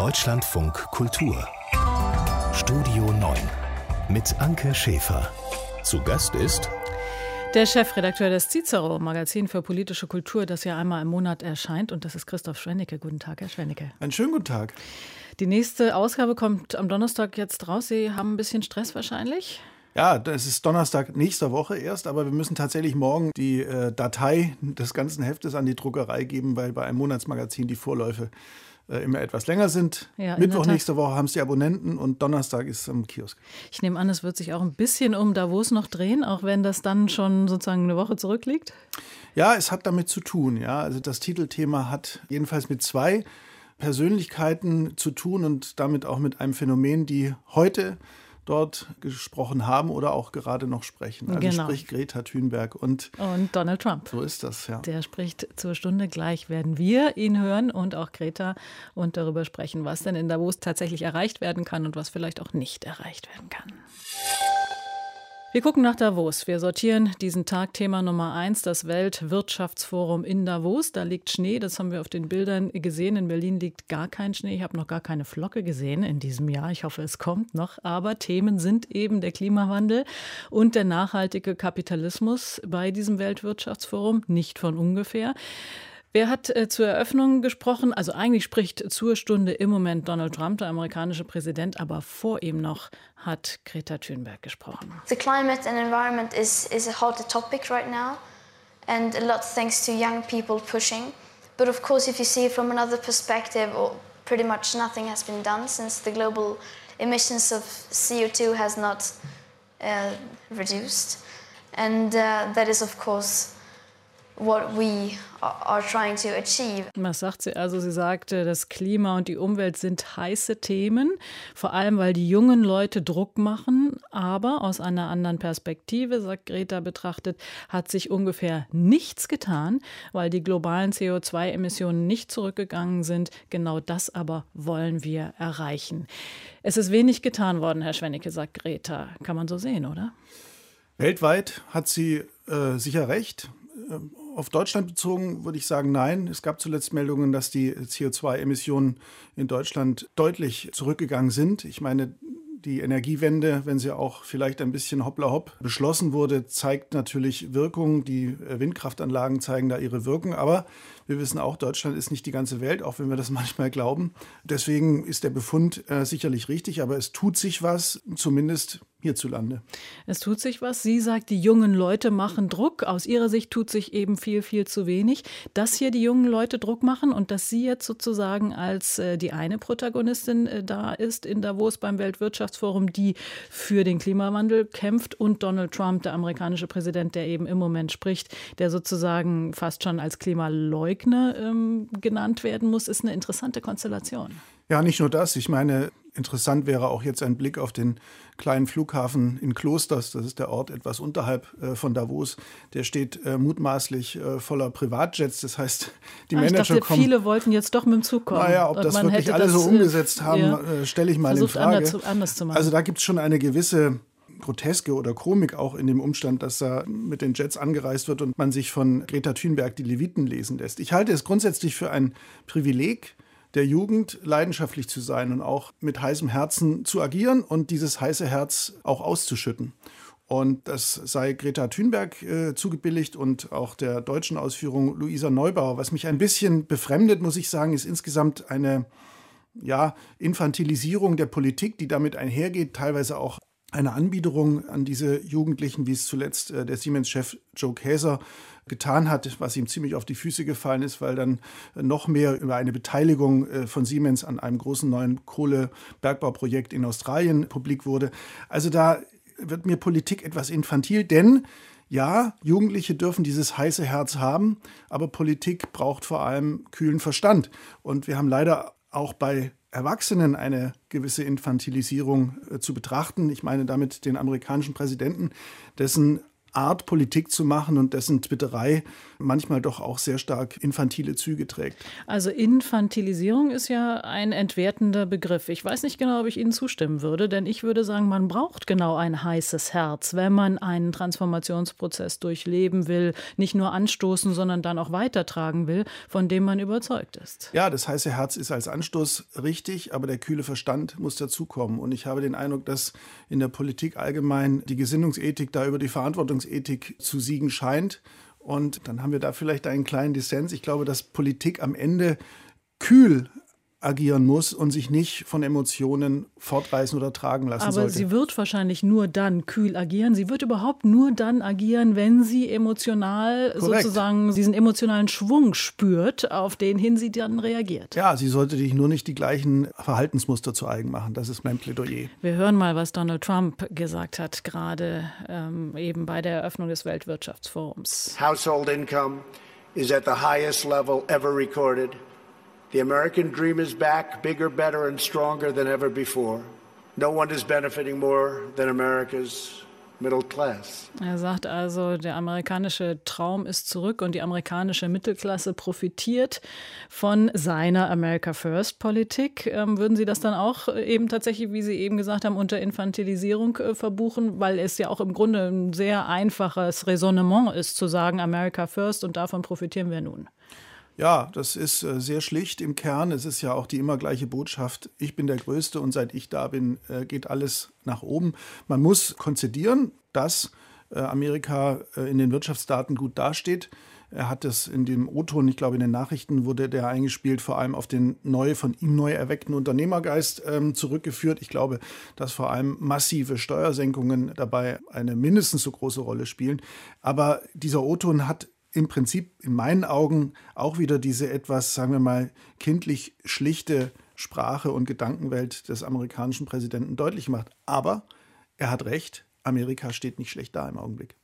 Deutschlandfunk Kultur Studio 9 mit Anke Schäfer. Zu Gast ist der Chefredakteur des Cicero, Magazin für politische Kultur, das ja einmal im Monat erscheint. Und das ist Christoph Schwennecke. Guten Tag, Herr Schwennecke. Einen schönen guten Tag. Die nächste Ausgabe kommt am Donnerstag jetzt raus. Sie haben ein bisschen Stress wahrscheinlich? Ja, das ist Donnerstag nächster Woche erst, aber wir müssen tatsächlich morgen die Datei des ganzen Heftes an die Druckerei geben, weil bei einem Monatsmagazin die Vorläufe immer etwas länger sind. Ja, Mittwoch nächste Woche haben es die Abonnenten und Donnerstag ist es am Kiosk. Ich nehme an, es wird sich auch ein bisschen um Davos noch drehen, auch wenn das dann schon sozusagen eine Woche zurückliegt? Ja, es hat damit zu tun. Ja. Also das Titelthema hat jedenfalls mit zwei Persönlichkeiten zu tun und damit auch mit einem Phänomen, die heute dort gesprochen haben oder auch gerade noch sprechen. Also genau. Sprich Greta Thunberg und Donald Trump. So ist das, ja. Der spricht zur Stunde. Gleich werden wir ihn hören und auch Greta und darüber sprechen, was denn in Davos tatsächlich erreicht werden kann und was vielleicht auch nicht erreicht werden kann. Wir gucken nach Davos. Wir sortieren diesen Tag Thema Nummer 1, das Weltwirtschaftsforum in Davos. Da liegt Schnee, das haben wir auf den Bildern gesehen. In Berlin liegt gar kein Schnee. Ich habe noch gar keine Flocke gesehen in diesem Jahr. Ich hoffe, es kommt noch. Aber Themen sind eben der Klimawandel und der nachhaltige Kapitalismus bei diesem Weltwirtschaftsforum. Nicht von ungefähr. Wer hat zur Eröffnung gesprochen? Also eigentlich spricht zur Stunde im Moment Donald Trump, der amerikanische Präsident, aber vor ihm noch hat Greta Thunberg gesprochen. The climate and environment is a hot topic right now, and a lot thanks to young people pushing. But of course, if you see it from another perspective, pretty much nothing has been done since the global emissions of CO2 has not reduced, and that is of course what we are trying to achieve. Was sagt sie? Also sie sagte, das Klima und die Umwelt sind heiße Themen, vor allem weil die jungen Leute Druck machen, aber aus einer anderen Perspektive, sagt Greta betrachtet, hat sich ungefähr nichts getan, weil die globalen CO2-Emissionen nicht zurückgegangen sind. Genau das aber wollen wir erreichen. Es ist wenig getan worden, Herr Schwennecke, sagt Greta. Kann man so sehen, oder? Weltweit hat sie sicher recht. Auf Deutschland bezogen würde ich sagen, nein. Es gab zuletzt Meldungen, dass die CO2-Emissionen in Deutschland deutlich zurückgegangen sind. Ich meine, die Energiewende, wenn sie auch vielleicht ein bisschen hoppla hopp beschlossen wurde, zeigt natürlich Wirkung. Die Windkraftanlagen zeigen da ihre Wirkung. Aber wir wissen auch, Deutschland ist nicht die ganze Welt, auch wenn wir das manchmal glauben. Deswegen ist der Befund sicherlich richtig, aber es tut sich was, zumindest hierzulande. Es tut sich was. Sie sagt, die jungen Leute machen Druck. Aus ihrer Sicht tut sich eben viel, viel zu wenig. Dass hier die jungen Leute Druck machen und dass sie jetzt sozusagen als die eine Protagonistin da ist in Davos beim Weltwirtschaftsforum, die für den Klimawandel kämpft, und Donald Trump, der amerikanische Präsident, der eben im Moment spricht, der sozusagen fast schon als Klimaleugner genannt werden muss, ist eine interessante Konstellation. Ja, nicht nur das. Ich meine, interessant wäre auch jetzt ein Blick auf den kleinen Flughafen in Klosters. Das ist der Ort etwas unterhalb von Davos. Der steht mutmaßlich voller Privatjets. Das heißt, die Manager ich dachte, kommen. Viele wollten jetzt doch mit dem Zug kommen. Naja, ob das wirklich alle so umgesetzt haben, stelle ich mal in Frage. Anders zu machen. Also da gibt es schon eine gewisse Groteske oder Komik auch in dem Umstand, dass da mit den Jets angereist wird und man sich von Greta Thunberg die Leviten lesen lässt. Ich halte es grundsätzlich für ein Privileg der Jugend, leidenschaftlich zu sein und auch mit heißem Herzen zu agieren und dieses heiße Herz auch auszuschütten. Und das sei Greta Thunberg zugebilligt und auch der deutschen Ausführung Luisa Neubauer. Was mich ein bisschen befremdet, muss ich sagen, ist insgesamt eine Infantilisierung der Politik, die damit einhergeht, teilweise auch eine Anbiederung an diese Jugendlichen, wie es zuletzt der Siemens-Chef Joe Kaeser getan hat, was ihm ziemlich auf die Füße gefallen ist, weil dann noch mehr über eine Beteiligung von Siemens an einem großen neuen Kohlebergbauprojekt in Australien publik wurde. Also da wird mir Politik etwas infantil, denn ja, Jugendliche dürfen dieses heiße Herz haben, aber Politik braucht vor allem kühlen Verstand. Und wir haben leider auch bei Erwachsenen eine gewisse Infantilisierung zu betrachten. Ich meine damit den amerikanischen Präsidenten, dessen Art, Politik zu machen und dessen Twitterei manchmal doch auch sehr stark infantile Züge trägt. Also Infantilisierung ist ja ein entwertender Begriff. Ich weiß nicht genau, ob ich Ihnen zustimmen würde, denn ich würde sagen, man braucht genau ein heißes Herz, wenn man einen Transformationsprozess durchleben will, nicht nur anstoßen, sondern dann auch weitertragen will, von dem man überzeugt ist. Ja, das heiße Herz ist als Anstoß richtig, aber der kühle Verstand muss dazukommen. Und ich habe den Eindruck, dass in der Politik allgemein die Gesinnungsethik da über die Verantwortungsethik zu siegen scheint. Und dann haben wir da vielleicht einen kleinen Dissens. Ich glaube, dass Politik am Ende kühl agieren muss und sich nicht von Emotionen fortreißen oder tragen lassen sollte. Aber sie wird wahrscheinlich nur dann kühl agieren. Sie wird überhaupt nur dann agieren, wenn sie emotional sozusagen diesen emotionalen Schwung spürt, auf den hin sie dann reagiert. Ja, sie sollte sich nur nicht die gleichen Verhaltensmuster zu eigen machen. Das ist mein Plädoyer. Wir hören mal, was Donald Trump gesagt hat, gerade eben bei der Eröffnung des Weltwirtschaftsforums. Household income is at the highest level ever recorded. The American dream is back, bigger, better and stronger than ever before. No one is benefiting more than America's middle class. Er sagt also, der amerikanische Traum ist zurück und die amerikanische Mittelklasse profitiert von seiner America First Politik. Würden Sie das dann auch eben tatsächlich, wie Sie eben gesagt haben, unter Infantilisierung verbuchen? Weil es ja auch im Grunde ein sehr einfaches Raisonnement ist, zu sagen, America First und davon profitieren wir nun. Ja, das ist sehr schlicht im Kern. Es ist ja auch die immer gleiche Botschaft. Ich bin der Größte und seit ich da bin, geht alles nach oben. Man muss konzidieren, dass Amerika in den Wirtschaftsdaten gut dasteht. Er hat es in dem O-Ton, ich glaube in den Nachrichten wurde der eingespielt, vor allem auf den von ihm neu erweckten Unternehmergeist zurückgeführt. Ich glaube, dass vor allem massive Steuersenkungen dabei eine mindestens so große Rolle spielen. Aber dieser O-Ton hat im Prinzip in meinen Augen auch wieder diese etwas, sagen wir mal, kindlich schlichte Sprache und Gedankenwelt des amerikanischen Präsidenten deutlich gemacht. Aber er hat recht, Amerika steht nicht schlecht da im Augenblick.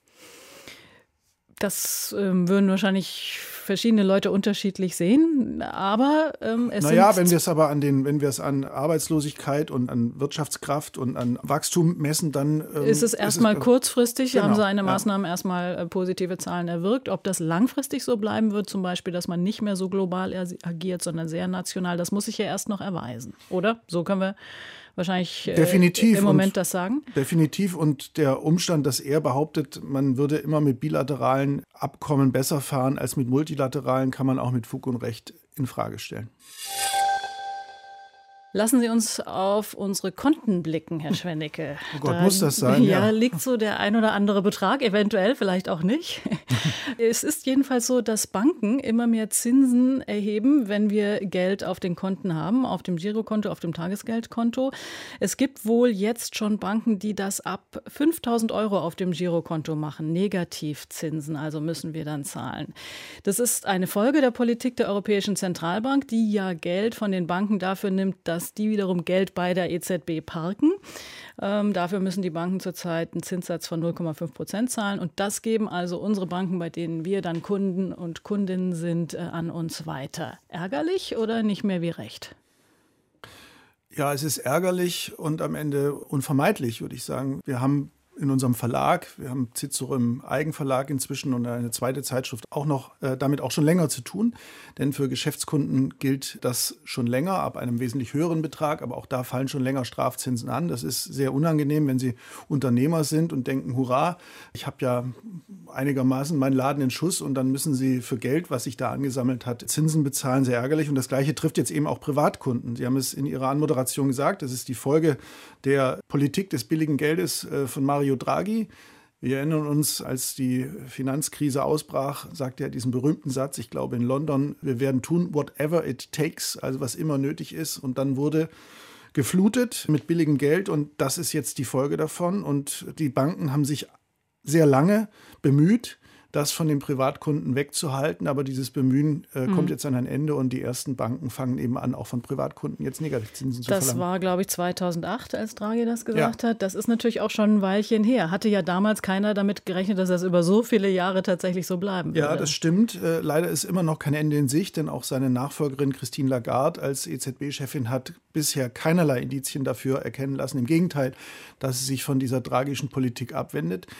Das würden wahrscheinlich verschiedene Leute unterschiedlich sehen, aber wenn wir es an Arbeitslosigkeit und an Wirtschaftskraft und an Wachstum messen, dann ist es erstmal kurzfristig, genau, haben seine Maßnahmen erstmal positive Zahlen erwirkt. Ob das langfristig so bleiben wird, zum Beispiel, dass man nicht mehr so global agiert, sondern sehr national, das muss sich ja erst noch erweisen, oder? So können wir wahrscheinlich im Moment das sagen? Definitiv. Und der Umstand, dass er behauptet, man würde immer mit bilateralen Abkommen besser fahren als mit multilateralen, kann man auch mit Fug und Recht in Frage stellen. Lassen Sie uns auf unsere Konten blicken, Herr Schwennecke. Oh Gott, muss das sein? Ja, liegt so der ein oder andere Betrag, eventuell, vielleicht auch nicht. Es ist jedenfalls so, dass Banken immer mehr Zinsen erheben, wenn wir Geld auf den Konten haben, auf dem Girokonto, auf dem Tagesgeldkonto. Es gibt wohl jetzt schon Banken, die das ab 5.000 € auf dem Girokonto machen. Negativzinsen, also müssen wir dann zahlen. Das ist eine Folge der Politik der Europäischen Zentralbank, die ja Geld von den Banken dafür nimmt, dass die wiederum Geld bei der EZB parken. Dafür müssen die Banken zurzeit einen Zinssatz von 0,5% zahlen. Und das geben also unsere Banken, bei denen wir dann Kunden und Kundinnen sind, an uns weiter. Ärgerlich oder nicht mehr wie recht? Ja, es ist ärgerlich und am Ende unvermeidlich, würde ich sagen. Wir haben in unserem Verlag, wir haben Cicero im Eigenverlag inzwischen und eine zweite Zeitschrift auch noch damit auch schon länger zu tun. Denn für Geschäftskunden gilt das schon länger, ab einem wesentlich höheren Betrag. Aber auch da fallen schon länger Strafzinsen an. Das ist sehr unangenehm, wenn Sie Unternehmer sind und denken, hurra, ich habe ja einigermaßen meinen Laden in Schuss und dann müssen Sie für Geld, was sich da angesammelt hat, Zinsen bezahlen. Sehr ärgerlich. Und das Gleiche trifft jetzt eben auch Privatkunden. Sie haben es in Ihrer Anmoderation gesagt, das ist die Folge der Politik des billigen Geldes von Mario Draghi. Wir erinnern uns, als die Finanzkrise ausbrach, sagte er diesen berühmten Satz, ich glaube in London, wir werden tun, whatever it takes, also was immer nötig ist. Und dann wurde geflutet mit billigem Geld und das ist jetzt die Folge davon. Und die Banken haben sich sehr lange bemüht, das von den Privatkunden wegzuhalten. Aber dieses Bemühen kommt jetzt an ein Ende und die ersten Banken fangen eben an, auch von Privatkunden jetzt Negativzinsen zu verlangen. Das war, glaube ich, 2008, als Draghi das gesagt hat. Das ist natürlich auch schon ein Weilchen her. Hatte ja damals keiner damit gerechnet, dass das über so viele Jahre tatsächlich so bleiben würde. Ja, das stimmt. Leider ist immer noch kein Ende in Sicht, denn auch seine Nachfolgerin Christine Lagarde als EZB-Chefin hat bisher keinerlei Indizien dafür erkennen lassen. Im Gegenteil, dass sie sich von dieser tragischen Politik abwendet.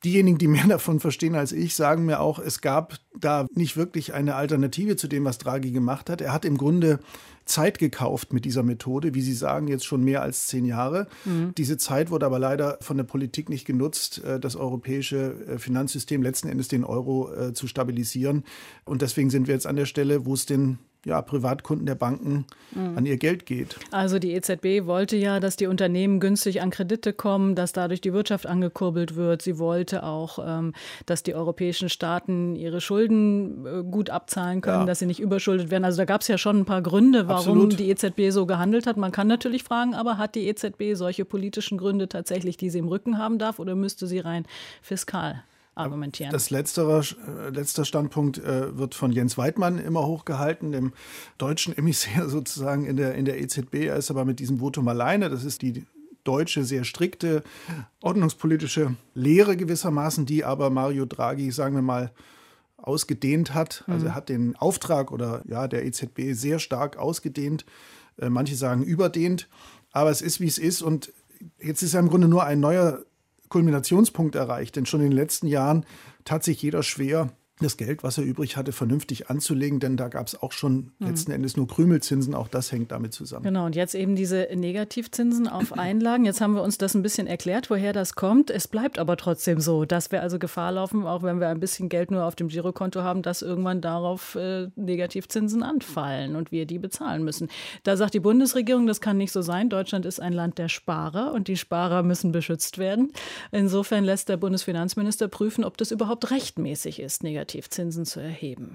Diejenigen, die mehr davon verstehen als ich, sagen mir auch, es gab da nicht wirklich eine Alternative zu dem, was Draghi gemacht hat. Er hat im Grunde Zeit gekauft mit dieser Methode, wie Sie sagen, jetzt schon mehr als 10 Jahre. Diese Zeit wurde aber leider von der Politik nicht genutzt, das europäische Finanzsystem, letzten Endes den Euro zu stabilisieren. Und deswegen sind wir jetzt an der Stelle, wo es den Privatkunden der Banken an ihr Geld geht. Also die EZB wollte ja, dass die Unternehmen günstig an Kredite kommen, dass dadurch die Wirtschaft angekurbelt wird. Sie wollte auch, dass die europäischen Staaten ihre Schulden gut abzahlen können, dass sie nicht überschuldet werden. Also da gab es ja schon ein paar Gründe, warum die EZB so gehandelt hat. Man kann natürlich fragen, aber hat die EZB solche politischen Gründe tatsächlich, die sie im Rücken haben darf, oder müsste sie rein fiskal argumentieren? Das letzter Standpunkt wird von Jens Weidmann immer hochgehalten, dem deutschen Emissär sozusagen in der EZB. Er ist aber mit diesem Votum alleine. Das ist die deutsche, sehr strikte ordnungspolitische Lehre gewissermaßen, die aber Mario Draghi, sagen wir mal, ausgedehnt hat. Also er hat den Auftrag der EZB sehr stark ausgedehnt. Manche sagen überdehnt. Aber es ist, wie es ist. Und jetzt ist ja im Grunde nur ein neuer Kulminationspunkt erreicht, denn schon in den letzten Jahren tat sich jeder schwer, das Geld, was er übrig hatte, vernünftig anzulegen, denn da gab es auch schon letzten Endes nur Krümelzinsen, auch das hängt damit zusammen. Genau, und jetzt eben diese Negativzinsen auf Einlagen. Jetzt haben wir uns das ein bisschen erklärt, woher das kommt. Es bleibt aber trotzdem so, dass wir also Gefahr laufen, auch wenn wir ein bisschen Geld nur auf dem Girokonto haben, dass irgendwann darauf Negativzinsen anfallen und wir die bezahlen müssen. Da sagt die Bundesregierung, das kann nicht so sein. Deutschland ist ein Land der Sparer und die Sparer müssen beschützt werden. Insofern lässt der Bundesfinanzminister prüfen, ob das überhaupt rechtmäßig ist, Negativzinsen zu erheben.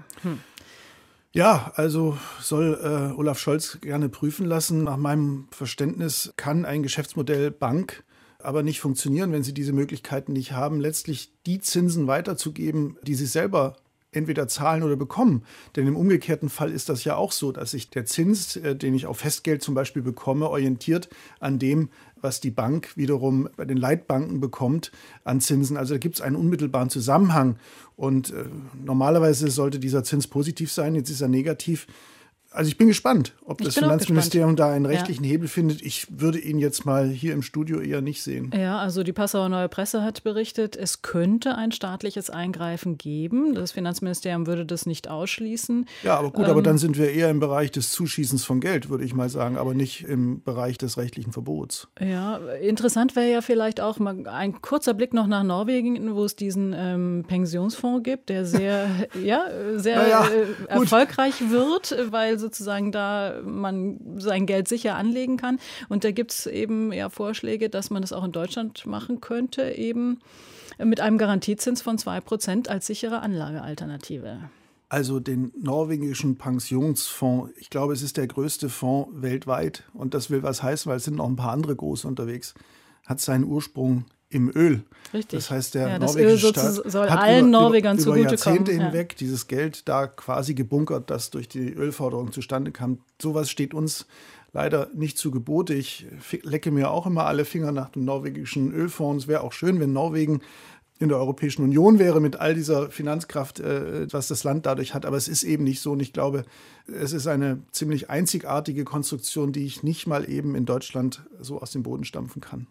Ja, also soll Olaf Scholz gerne prüfen lassen. Nach meinem Verständnis kann ein Geschäftsmodell Bank aber nicht funktionieren, wenn sie diese Möglichkeiten nicht haben, letztlich die Zinsen weiterzugeben, die sie selber entweder zahlen oder bekommen. Denn im umgekehrten Fall ist das ja auch so, dass sich der Zins, den ich auf Festgeld zum Beispiel bekomme, orientiert an dem, was die Bank wiederum bei den Leitbanken bekommt an Zinsen. Also da gibt es einen unmittelbaren Zusammenhang. Und normalerweise sollte dieser Zins positiv sein, jetzt ist er negativ. Also ich bin gespannt, ob das Finanzministerium da einen rechtlichen Hebel findet. Ich würde ihn jetzt mal hier im Studio eher nicht sehen. Ja, also die Passauer Neue Presse hat berichtet, es könnte ein staatliches Eingreifen geben. Das Finanzministerium würde das nicht ausschließen. Ja, aber gut, aber dann sind wir eher im Bereich des Zuschießens von Geld, würde ich mal sagen, aber nicht im Bereich des rechtlichen Verbots. Ja, interessant wäre ja vielleicht auch mal ein kurzer Blick noch nach Norwegen, wo es diesen Pensionsfonds gibt, der sehr erfolgreich wird, weil sozusagen da man sein Geld sicher anlegen kann. Und da gibt es eben Vorschläge, dass man das auch in Deutschland machen könnte, eben mit einem Garantiezins von 2% als sichere Anlagealternative. Also den norwegischen Pensionsfonds, ich glaube, es ist der größte Fonds weltweit. Und das will was heißen, weil es sind noch ein paar andere große unterwegs, hat seinen Ursprung im Öl. Richtig. Das heißt, der das norwegische Öl Staat soll hat allen Norwegern über Jahrzehnte zugutekommen. hinweg dieses Geld da quasi gebunkert, das durch die Ölförderung zustande kam. Sowas steht uns leider nicht zu Gebote. Ich lecke mir auch immer alle Finger nach dem norwegischen Ölfonds. Es wäre auch schön, wenn Norwegen in der Europäischen Union wäre mit all dieser Finanzkraft, was das Land dadurch hat. Aber es ist eben nicht so. Und ich glaube, es ist eine ziemlich einzigartige Konstruktion, die ich nicht mal eben in Deutschland so aus dem Boden stampfen kann.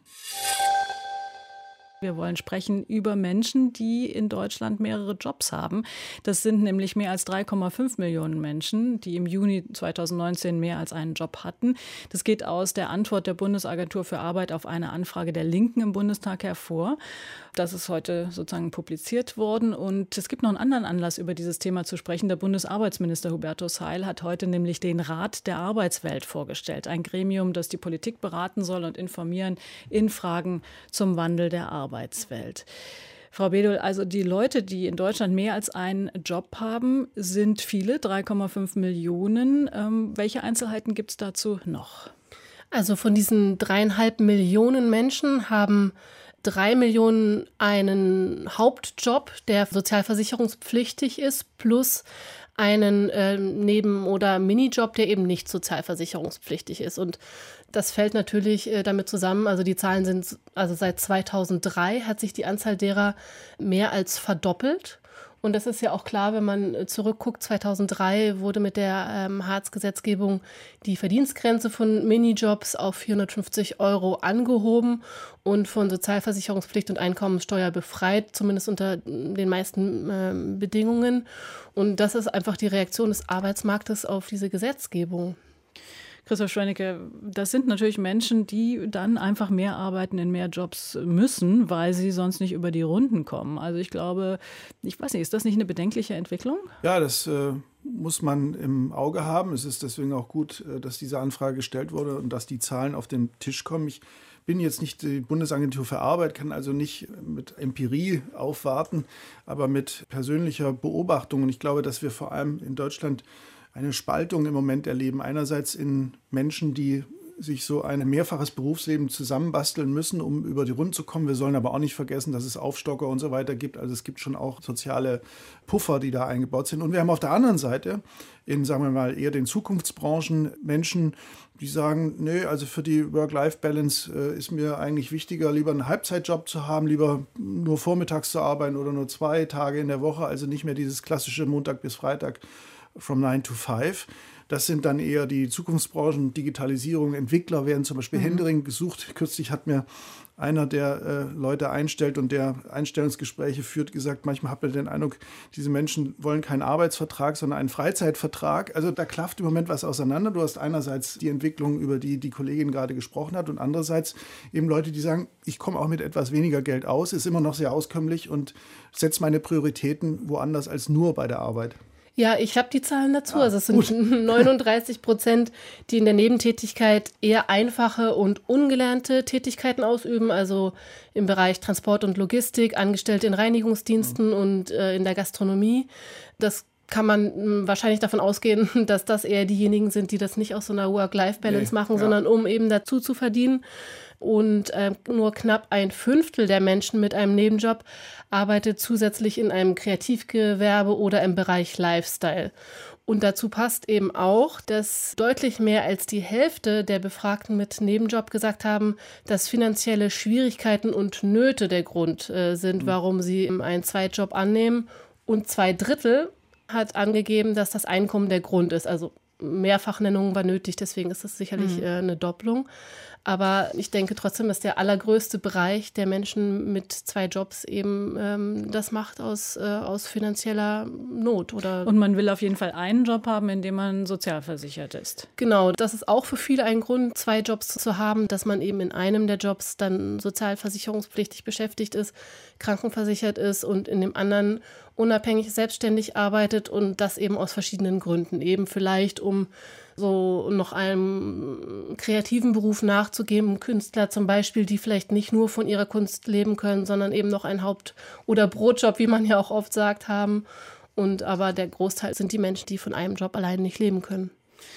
Wir wollen sprechen über Menschen, die in Deutschland mehrere Jobs haben. Das sind nämlich mehr als 3,5 Millionen Menschen, die im Juni 2019 mehr als einen Job hatten. Das geht aus der Antwort der Bundesagentur für Arbeit auf eine Anfrage der Linken im Bundestag hervor. Das ist heute sozusagen publiziert worden. Und es gibt noch einen anderen Anlass, über dieses Thema zu sprechen. Der Bundesarbeitsminister Hubertus Heil hat heute nämlich den Rat der Arbeitswelt vorgestellt. Ein Gremium, das die Politik beraten soll und informieren in Fragen zum Wandel der Arbeitswelt. Frau Bedol, also die Leute, die in Deutschland mehr als einen Job haben, sind viele, 3,5 Millionen. Welche Einzelheiten gibt es dazu noch? Also von diesen 3,5 Millionen Menschen haben 3 Millionen einen Hauptjob, der sozialversicherungspflichtig ist, plus einen Neben- oder Minijob, der eben nicht sozialversicherungspflichtig ist. Und das fällt natürlich damit zusammen, also die Zahlen sind, also seit 2003 hat sich die Anzahl derer mehr als verdoppelt. Und das ist ja auch klar, wenn man zurückguckt, 2003 wurde mit der Hartz-Gesetzgebung die Verdienstgrenze von Minijobs auf 450 € angehoben und von Sozialversicherungspflicht und Einkommensteuer befreit, zumindest unter den meisten Bedingungen. Und das ist einfach die Reaktion des Arbeitsmarktes auf diese Gesetzgebung. Christoph Schwennecke, das sind natürlich Menschen, die dann einfach mehr arbeiten, in mehr Jobs müssen, weil sie sonst nicht über die Runden kommen. Also ich glaube, ich weiß nicht, ist das nicht eine bedenkliche Entwicklung? Ja, das muss man im Auge haben. Es ist deswegen auch gut, dass diese Anfrage gestellt wurde und dass die Zahlen auf den Tisch kommen. Ich bin jetzt nicht die Bundesagentur für Arbeit, kann also nicht mit Empirie aufwarten, aber mit persönlicher Beobachtung. Und ich glaube, dass wir vor allem in Deutschland eine Spaltung im Moment erleben. Einerseits in Menschen, die sich so ein mehrfaches Berufsleben zusammenbasteln müssen, um über die Runden zu kommen. Wir sollen aber auch nicht vergessen, dass es Aufstocker und so weiter gibt. Also es gibt schon auch soziale Puffer, die da eingebaut sind. Und wir haben auf der anderen Seite in, sagen wir mal, eher den Zukunftsbranchen Menschen, die sagen, nee, also für die Work-Life-Balance ist mir eigentlich wichtiger, lieber einen Halbzeitjob zu haben, lieber nur vormittags zu arbeiten oder nur 2 Tage in der Woche, also nicht mehr dieses klassische Montag bis Freitag from 9 to 5. Das sind dann eher die Zukunftsbranchen, Digitalisierung, Entwickler werden zum Beispiel händeringend gesucht. Kürzlich hat mir einer, der Leute einstellt und der Einstellungsgespräche führt, gesagt, manchmal hat man den Eindruck, diese Menschen wollen keinen Arbeitsvertrag, sondern einen Freizeitvertrag. Also da klafft im Moment was auseinander. Du hast einerseits die Entwicklung, über die die Kollegin gerade gesprochen hat, und andererseits eben Leute, die sagen, ich komme auch mit etwas weniger Geld aus, ist immer noch sehr auskömmlich und setze meine Prioritäten woanders als nur bei der Arbeit. Ja, ich habe die Zahlen dazu. Also es sind 39%, die in der Nebentätigkeit eher einfache und ungelernte Tätigkeiten ausüben, also im Bereich Transport und Logistik, Angestellte in Reinigungsdiensten und in der Gastronomie. Das kann man wahrscheinlich davon ausgehen, dass das eher diejenigen sind, die das nicht aus so einer Work-Life-Balance machen, sondern um eben dazu zu verdienen. Und nur knapp 1/5 der Menschen mit einem Nebenjob arbeitet zusätzlich in einem Kreativgewerbe oder im Bereich Lifestyle. Und dazu passt eben auch, dass deutlich mehr als die Hälfte der Befragten mit Nebenjob gesagt haben, dass finanzielle Schwierigkeiten und Nöte der Grund sind, warum sie einen Zweitjob annehmen. Und 2/3 hat angegeben, dass das Einkommen der Grund ist. Also Mehrfachnennung war nötig, deswegen ist das sicherlich eine Doppelung. Aber ich denke trotzdem, dass der allergrößte Bereich der Menschen mit 2 Jobs eben das macht aus finanzieller Not. Und man will auf jeden Fall einen Job haben, in dem man sozialversichert ist. Genau, das ist auch für viele ein Grund, 2 Jobs zu haben, dass man eben in einem der Jobs dann sozialversicherungspflichtig beschäftigt ist, krankenversichert ist und in dem anderen unabhängig selbstständig arbeitet, und das eben aus verschiedenen Gründen. Eben vielleicht, um so noch einem kreativen Beruf nachzugeben, Künstler zum Beispiel, die vielleicht nicht nur von ihrer Kunst leben können, sondern eben noch einen Haupt- oder Brotjob, wie man ja auch oft sagt, haben. Und aber der Großteil sind die Menschen, die von einem Job allein nicht leben können.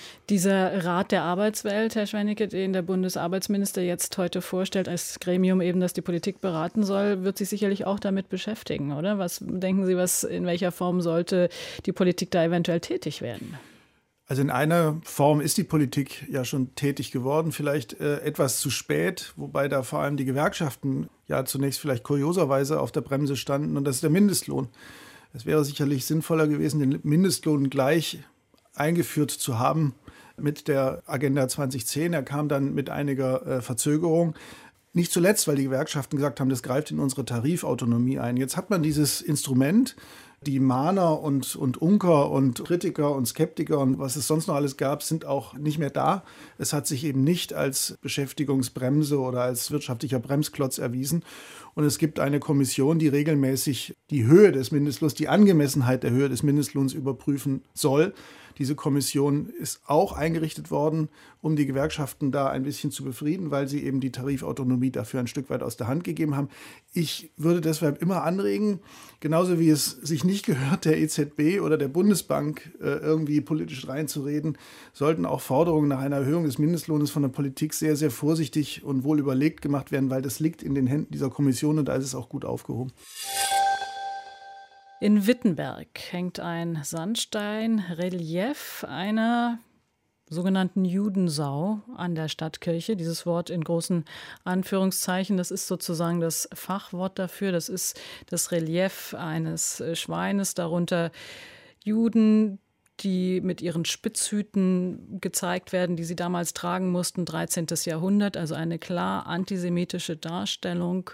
Dieser Rat der Arbeitswelt, Herr Schwennecke, den der Bundesarbeitsminister jetzt heute vorstellt als Gremium eben, das die Politik beraten soll, wird sich sicherlich auch damit beschäftigen, oder? Was denken Sie, in welcher Form sollte die Politik da eventuell tätig werden? Also in einer Form ist die Politik ja schon tätig geworden, vielleicht etwas zu spät, wobei da vor allem die Gewerkschaften ja zunächst vielleicht kurioserweise auf der Bremse standen, und das ist der Mindestlohn. Es wäre sicherlich sinnvoller gewesen, den Mindestlohn gleich eingeführt zu haben mit der Agenda 2010. Er kam dann mit einiger Verzögerung. Nicht zuletzt, weil die Gewerkschaften gesagt haben, das greift in unsere Tarifautonomie ein. Jetzt hat man dieses Instrument. Die Mahner und Unker und Kritiker und Skeptiker und was es sonst noch alles gab, sind auch nicht mehr da. Es hat sich eben nicht als Beschäftigungsbremse oder als wirtschaftlicher Bremsklotz erwiesen. Und es gibt eine Kommission, die regelmäßig die Höhe des Mindestlohns, die Angemessenheit der Höhe des Mindestlohns überprüfen soll. Diese Kommission ist auch eingerichtet worden, um die Gewerkschaften da ein bisschen zu befrieden, weil sie eben die Tarifautonomie dafür ein Stück weit aus der Hand gegeben haben. Ich würde deshalb immer anregen, genauso wie es sich nicht gehört, der EZB oder der Bundesbank irgendwie politisch reinzureden, sollten auch Forderungen nach einer Erhöhung des Mindestlohnes von der Politik sehr, sehr vorsichtig und wohl überlegt gemacht werden, weil das liegt in den Händen dieser Kommission und da ist es auch gut aufgehoben. In Wittenberg hängt ein Sandsteinrelief einer sogenannten Judensau an der Stadtkirche. Dieses Wort in großen Anführungszeichen, das ist sozusagen das Fachwort dafür. Das ist das Relief eines Schweines, darunter Juden, die mit ihren Spitzhüten gezeigt werden, die sie damals tragen mussten, 13. Jahrhundert, also eine klar antisemitische Darstellung,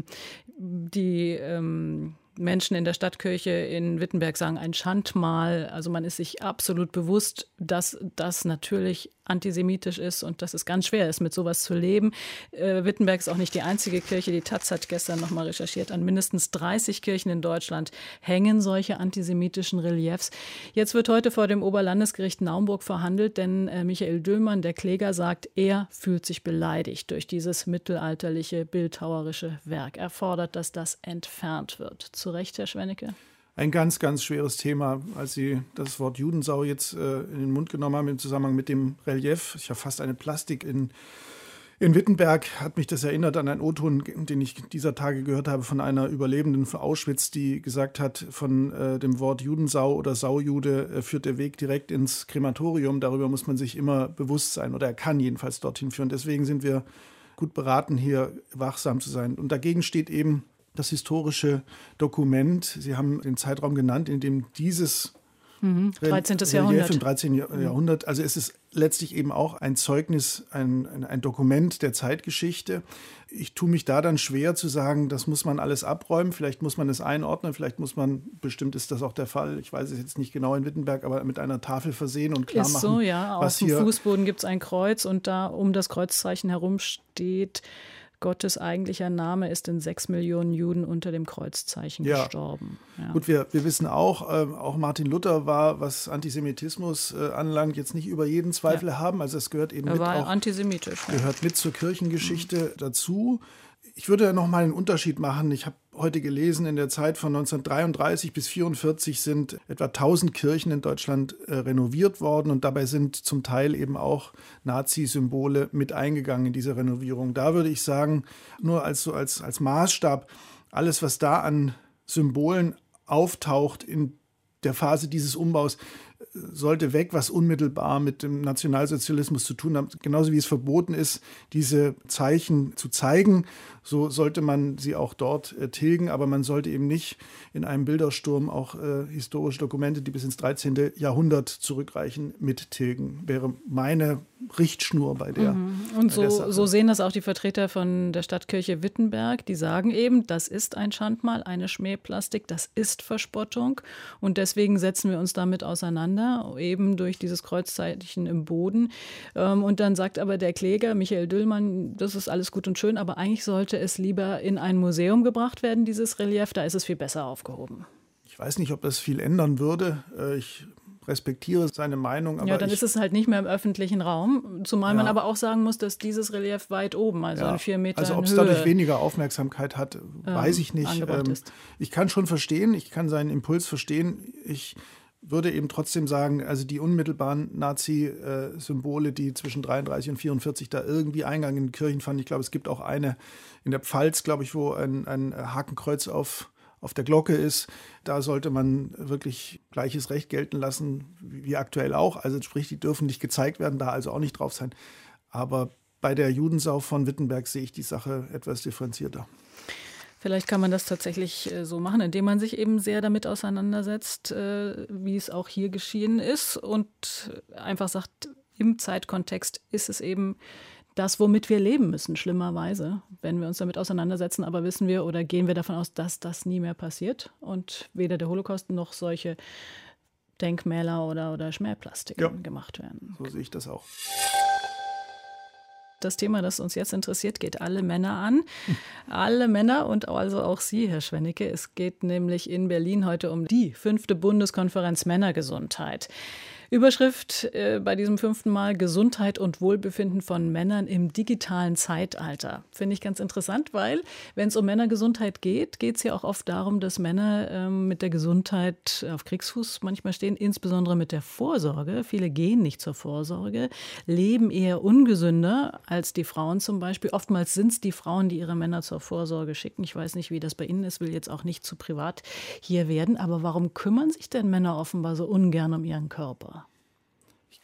die Menschen in der Stadtkirche in Wittenberg sagen, ein Schandmal. Also man ist sich absolut bewusst, dass das natürlich antisemitisch ist und dass es ganz schwer ist, mit sowas zu leben. Wittenberg ist auch nicht die einzige Kirche. Die Taz hat gestern noch mal recherchiert. An mindestens 30 Kirchen in Deutschland hängen solche antisemitischen Reliefs. Jetzt wird heute vor dem Oberlandesgericht Naumburg verhandelt, denn Michael Döllmann, der Kläger, sagt, er fühlt sich beleidigt durch dieses mittelalterliche, bildhauerische Werk. Er fordert, dass das entfernt wird. Zu Recht, Herr Schwennecke? Ein ganz, ganz schweres Thema, als Sie das Wort Judensau jetzt in den Mund genommen haben im Zusammenhang mit dem Relief. Ich habe fast eine Plastik in Wittenberg, hat mich das erinnert an einen O-Ton, den ich dieser Tage gehört habe von einer Überlebenden von Auschwitz, die gesagt hat, von dem Wort Judensau oder Saujude führt der Weg direkt ins Krematorium. Darüber muss man sich immer bewusst sein, oder er kann jedenfalls dorthin führen. Deswegen sind wir gut beraten, hier wachsam zu sein. Und dagegen steht eben das historische Dokument. Sie haben den Zeitraum genannt, in dem dieses 13. Relief Jahrhundert. im 13. Jahrhundert, also es ist letztlich eben auch ein Zeugnis, ein Dokument der Zeitgeschichte. Ich tue mich da dann schwer zu sagen, das muss man alles abräumen, vielleicht muss man es einordnen, vielleicht muss man, bestimmt ist das auch der Fall, ich weiß es jetzt nicht genau in Wittenberg, aber mit einer Tafel versehen und klar machen, ist so, ja. was Auf dem hier Fußboden gibt es ein Kreuz und da um das Kreuzzeichen herum steht: Gottes eigentlicher Name ist in 6 Millionen Juden unter dem Kreuzzeichen gestorben. Ja. Gut, wir wissen auch Martin Luther war, was Antisemitismus anlangt, jetzt nicht über jeden Zweifel haben. Also es gehört eben gehört mit zur Kirchengeschichte dazu. Ich würde noch mal einen Unterschied machen. Ich habe heute gelesen, in der Zeit von 1933 bis 1944 sind etwa 1000 Kirchen in Deutschland renoviert worden und dabei sind zum Teil eben auch Nazi-Symbole mit eingegangen in diese Renovierung. Da würde ich sagen, nur als Maßstab, alles, was da an Symbolen auftaucht in der Phase dieses Umbaus, sollte weg, was unmittelbar mit dem Nationalsozialismus zu tun hat. Genauso wie es verboten ist, diese Zeichen zu zeigen, so sollte man sie auch dort tilgen. Aber man sollte eben nicht in einem Bildersturm auch historische Dokumente, die bis ins 13. Jahrhundert zurückreichen, mit tilgen. Wäre meine Richtschnur bei der Und so sehen das auch die Vertreter von der Stadtkirche Wittenberg. Die sagen eben, das ist ein Schandmal, eine Schmähplastik, das ist Verspottung. Und deswegen setzen wir uns damit auseinander, eben durch dieses Kreuzzeichen im Boden. Und dann sagt aber der Kläger, Michael Döllmann, das ist alles gut und schön, aber eigentlich sollte es lieber in ein Museum gebracht werden, dieses Relief. Da ist es viel besser aufgehoben. Ich weiß nicht, ob das viel ändern würde. Ich respektiere seine Meinung. Aber ja, dann ist es halt nicht mehr im öffentlichen Raum. Zumal man aber auch sagen muss, dass dieses Relief weit oben, also in 4 Metern Also ob es Höhe, dadurch weniger Aufmerksamkeit hat, weiß ich nicht. Ich kann schon verstehen, ich kann seinen Impuls verstehen. Ich würde eben trotzdem sagen, also die unmittelbaren Nazi-Symbole, die zwischen 33 und 44 da irgendwie Eingang in die Kirchen fanden. Ich glaube, es gibt auch eine in der Pfalz, glaube ich, wo ein Hakenkreuz auf der Glocke ist. Da sollte man wirklich gleiches Recht gelten lassen, wie aktuell auch. Also sprich, die dürfen nicht gezeigt werden, da also auch nicht drauf sein. Aber bei der Judensau von Wittenberg sehe ich die Sache etwas differenzierter. Vielleicht kann man das tatsächlich so machen, indem man sich eben sehr damit auseinandersetzt, wie es auch hier geschehen ist und einfach sagt, im Zeitkontext ist es eben das, womit wir leben müssen, schlimmerweise, wenn wir uns damit auseinandersetzen. Aber wissen wir oder gehen wir davon aus, dass das nie mehr passiert und weder der Holocaust noch solche Denkmäler oder Schmähplastiken gemacht werden. So sehe ich das auch. Das Thema, das uns jetzt interessiert, geht alle Männer an. Alle Männer und also auch Sie, Herr Schwennecke. Es geht nämlich in Berlin heute um die 5. Bundeskonferenz Männergesundheit. Überschrift bei diesem 5. Mal: Gesundheit und Wohlbefinden von Männern im digitalen Zeitalter. Finde ich ganz interessant, weil wenn es um Männergesundheit geht, geht es ja auch oft darum, dass Männer mit der Gesundheit auf Kriegsfuß manchmal stehen, insbesondere mit der Vorsorge. Viele gehen nicht zur Vorsorge, leben eher ungesünder als die Frauen zum Beispiel. Oftmals sind es die Frauen, die ihre Männer zur Vorsorge schicken. Ich weiß nicht, wie das bei Ihnen ist, will jetzt auch nicht zu privat hier werden. Aber warum kümmern sich denn Männer offenbar so ungern um ihren Körper? Ich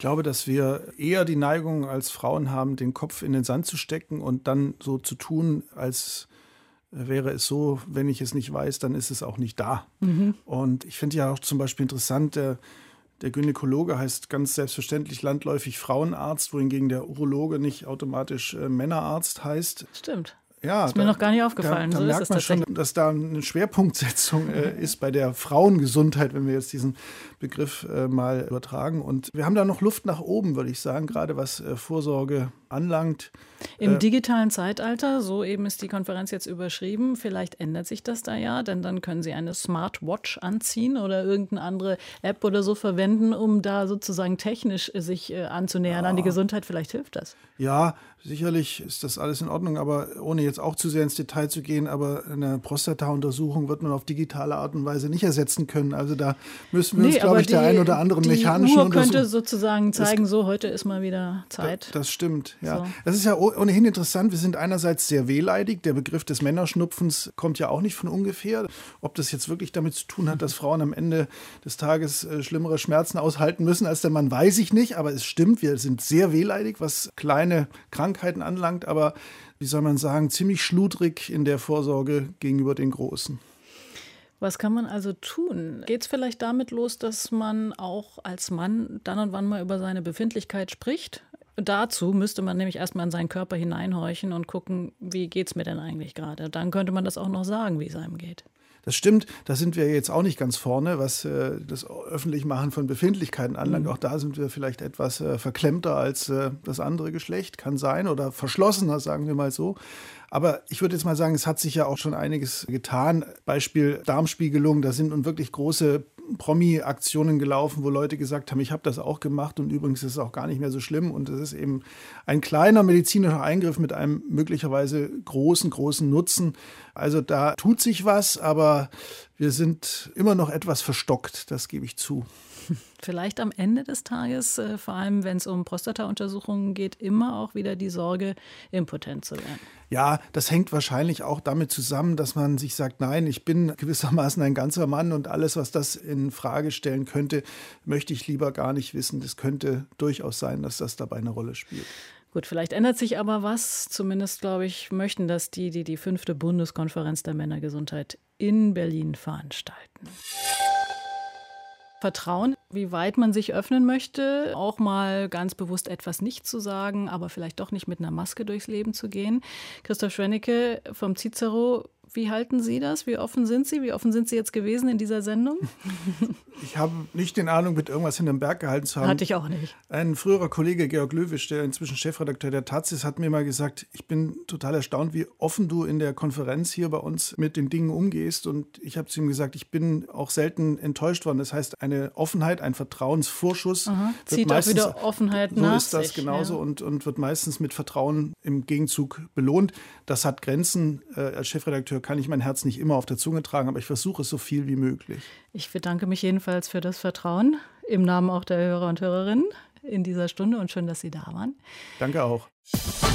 Ich glaube, dass wir eher die Neigung als Frauen haben, den Kopf in den Sand zu stecken und dann so zu tun, als wäre es so, wenn ich es nicht weiß, dann ist es auch nicht da. Und ich finde ja auch zum Beispiel interessant, der Gynäkologe heißt ganz selbstverständlich landläufig Frauenarzt, wohingegen der Urologe nicht automatisch Männerarzt heißt. Stimmt. Ja, ist mir noch gar nicht aufgefallen. Da so merkt ist es man schon, dass da eine Schwerpunktsetzung ist bei der Frauengesundheit, wenn wir jetzt diesen Begriff mal übertragen. Und wir haben da noch Luft nach oben, würde ich sagen, gerade was Vorsorge anlangt. Im digitalen Zeitalter, so eben ist die Konferenz jetzt überschrieben, vielleicht ändert sich das da ja, denn dann können Sie eine Smartwatch anziehen oder irgendeine andere App oder so verwenden, um da sozusagen technisch sich anzunähern an die Gesundheit. Vielleicht hilft das. Ja, sicherlich ist das alles in Ordnung, aber ohne jetzt auch zu sehr ins Detail zu gehen, aber eine Prostata-Untersuchung wird man auf digitale Art und Weise nicht ersetzen können. Also da müssen wir uns, glaube ich, der ein oder anderen mechanischen Uhr Untersuchung... könnte sozusagen zeigen, so heute ist mal wieder Zeit. Das stimmt, ja. So. Das ist ja ohnehin interessant. Wir sind einerseits sehr wehleidig. Der Begriff des Männerschnupfens kommt ja auch nicht von ungefähr. Ob das jetzt wirklich damit zu tun hat, dass Frauen am Ende des Tages schlimmere Schmerzen aushalten müssen als der Mann, weiß ich nicht. Aber es stimmt, wir sind sehr wehleidig, was kleine Krankheiten anlangt. Aber, wie soll man sagen, ziemlich schludrig in der Vorsorge gegenüber den Großen. Was kann man also tun? Geht es vielleicht damit los, dass man auch als Mann dann und wann mal über seine Befindlichkeit spricht? Dazu müsste man nämlich erstmal in seinen Körper hineinhorchen und gucken, wie geht es mir denn eigentlich gerade? Dann könnte man das auch noch sagen, wie es einem geht. Das stimmt, da sind wir jetzt auch nicht ganz vorne, was das Öffentlichmachen von Befindlichkeiten anlangt. Auch da sind wir vielleicht etwas verklemmter als das andere Geschlecht, kann sein, oder verschlossener, sagen wir mal so. Aber ich würde jetzt mal sagen, es hat sich ja auch schon einiges getan. Beispiel Darmspiegelung, da sind nun wirklich große Promi-Aktionen gelaufen, wo Leute gesagt haben, ich habe das auch gemacht und übrigens ist es auch gar nicht mehr so schlimm. Und es ist eben ein kleiner medizinischer Eingriff mit einem möglicherweise großen Nutzen. Also da tut sich was, aber wir sind immer noch etwas verstockt, das gebe ich zu. Vielleicht am Ende des Tages, vor allem wenn es um Prostata-Untersuchungen geht, immer auch wieder die Sorge, impotent zu werden. Ja, das hängt wahrscheinlich auch damit zusammen, dass man sich sagt, nein, ich bin gewissermaßen ein ganzer Mann und alles, was das in Frage stellen könnte, möchte ich lieber gar nicht wissen. Das könnte durchaus sein, dass das dabei eine Rolle spielt. Gut, vielleicht ändert sich aber was. Zumindest, glaube ich, möchten das die 5. Bundeskonferenz der Männergesundheit in Berlin veranstalten. Vertrauen, wie weit man sich öffnen möchte, auch mal ganz bewusst etwas nicht zu sagen, aber vielleicht doch nicht mit einer Maske durchs Leben zu gehen. Christoph Schwennecke vom Cicero, wie halten Sie das? Wie offen sind Sie? Wie offen sind Sie jetzt gewesen in dieser Sendung? Ich habe nicht den Ahnung, mit irgendwas hinterm Berg gehalten zu haben. Hatte ich auch nicht. Ein früherer Kollege, Georg Löwisch, der inzwischen Chefredakteur der Taz ist, hat mir mal gesagt, ich bin total erstaunt, wie offen du in der Konferenz hier bei uns mit den Dingen umgehst. Und ich habe zu ihm gesagt, ich bin auch selten enttäuscht worden. Das heißt, eine Offenheit, ein Vertrauensvorschuss. Zieht meistens, auch wieder Offenheit nach sich. So ist das genauso, ja. und wird meistens mit Vertrauen im Gegenzug belohnt. Das hat Grenzen. Als Chefredakteur kann ich mein Herz nicht immer auf der Zunge tragen, aber ich versuche es so viel wie möglich. Ich bedanke mich jedenfalls für das Vertrauen im Namen auch der Hörer und Hörerinnen in dieser Stunde und schön, dass Sie da waren. Danke auch.